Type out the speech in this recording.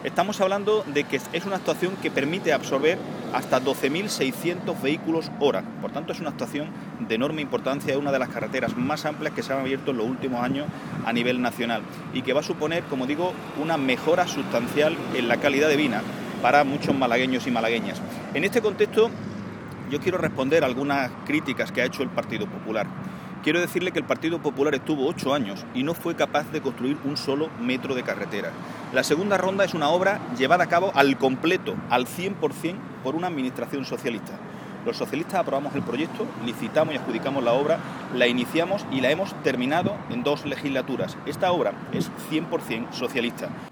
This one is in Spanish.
Estamos hablando de que es una actuación que permite absorber hasta 12.600 vehículos hora. Por tanto, es una actuación de enorme importancia, es una de las carreteras más amplias que se han abierto en los últimos años a nivel nacional y que va a suponer, como digo, una mejora sustancial en la calidad de vida para muchos malagueños y malagueñas. En este contexto, yo quiero responder a algunas críticas que ha hecho el Partido Popular. Quiero decirle que el Partido Popular estuvo 8 años y no fue capaz de construir un solo metro de carretera. La segunda ronda es una obra llevada a cabo al completo, al 100%, por una administración socialista. Los socialistas aprobamos el proyecto, licitamos y adjudicamos la obra, la iniciamos y la hemos terminado en 2 legislaturas. Esta obra es 100% socialista.